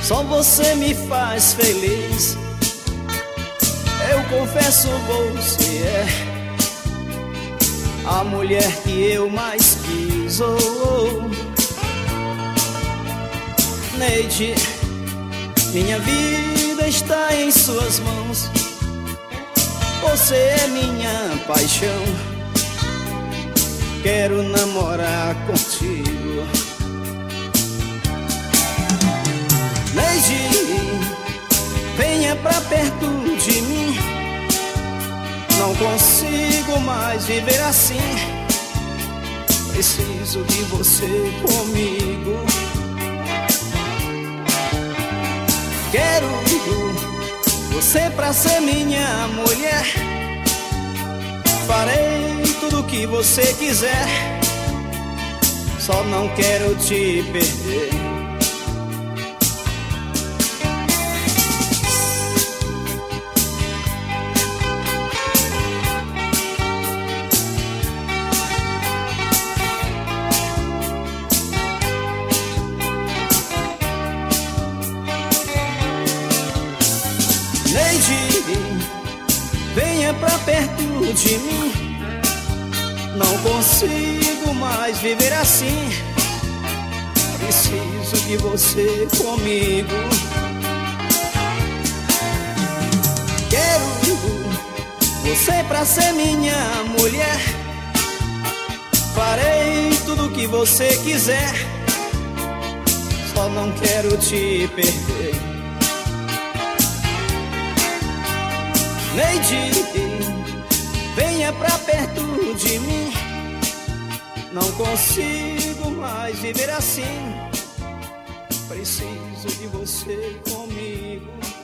Só você me faz feliz. Eu confesso, você é a mulher que eu mais quis. Neide, minha vida está em suas mãos. Você é minha paixão. Quero namorar contigo. Neide, venha pra perto de mim. Não consigo mais viver assim. Preciso de você comigo. Quero você pra ser minha mulher. Farei tudo o que você quiser. Só não quero te perder. Neide, venha pra perto de mim. Não consigo mais viver assim. Preciso de você comigo. Quero você pra ser minha mulher. Farei tudo o que você quiser. Só não quero te perder. Neide, venha pra perto de mim. Não consigo mais viver assim. Preciso de você comigo.